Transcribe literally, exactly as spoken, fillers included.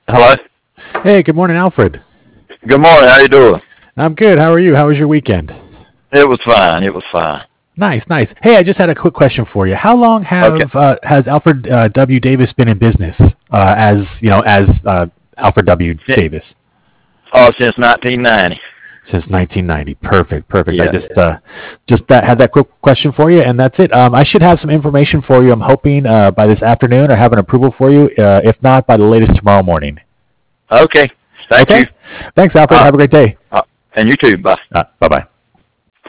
Hello. Hey, good morning, Alfred. Good morning. How you doing? I'm good. How are you? How was your weekend? It was fine. It was fine. Nice, nice. Hey, I just had a quick question for you. How long Okay. have uh, has Alfred uh, W. Davis been in business uh, as you know as uh, Alfred W. Si- Davis? Oh, since nineteen ninety. Since nineteen ninety. Perfect, perfect. I Yeah. just uh, just that had that quick question for you, and that's it. Um, I should have some information for you. I'm hoping uh, by this afternoon or have an approval for you. Uh, if not, by the latest tomorrow morning. Okay. Thank you. Okay. Thanks, Alfred. Uh, Have a great day. uh, and you too. Bye. Uh, bye bye.